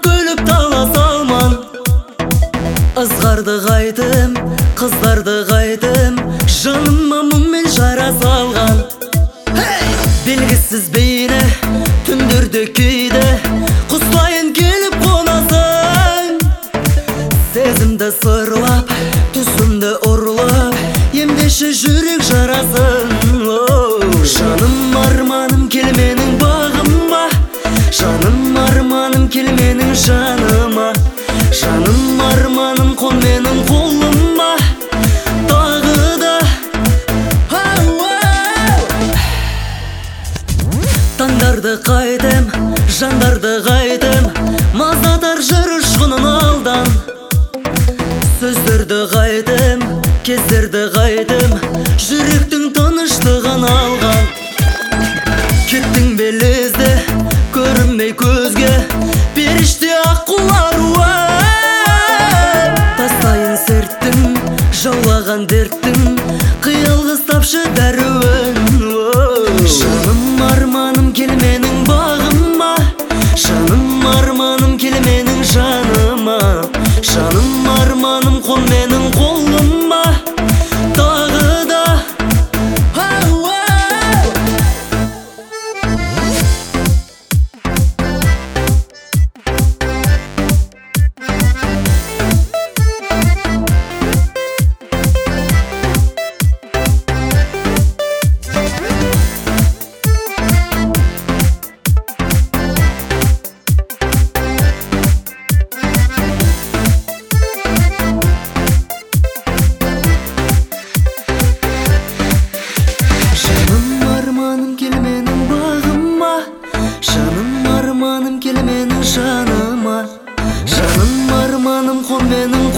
күліп талас алман. Ызғарды қайтым, қыздарды қайтым, жаныма мұңмен жара салған. Белгісіз бейне түндерде кейде құстайын келіп қонасың. Сезімді сырлап, түсімді ұрлап, емдеші жүрек жарасын. Жаным арманым келменің бағыма, жаным арманым келменің жаныма, жаным арманым қон менің қолыма. Тағы да таңдарды қайтым, жандарды қайтым, маздатар жыр ұшқынын алдан. Сөздерді қайтым, кездерді қайтым, жүректің тыныштығын алған. Кеттің белезді, көрінбей көзге, періште аққулар тастайын серттің, жаулаған дерттің, қиялғыз тапшы дәруін. Жаным арманым келменің бағыма, жаным арманым келменің жаныма, жаным арманым қон менің қолыма. Тағы да жаным арманым келменің жаныма, жаным арманым қон менің